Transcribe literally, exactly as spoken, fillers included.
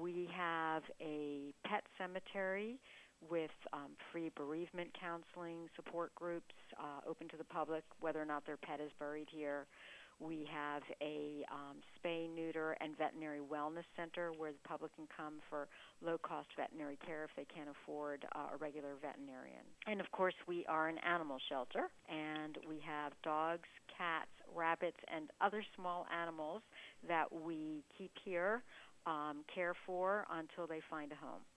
We have a pet cemetery with um, free bereavement counseling, support groups uh, open to the public, whether or not their pet is buried here. We have a um, spay, neuter, and veterinary wellness center where the public can come for low-cost veterinary care if they can't afford uh, a regular veterinarian. And, of course, we are an animal shelter, and we have dogs, cats, rabbits, and other small animals that we keep here, um, care for until they find a home.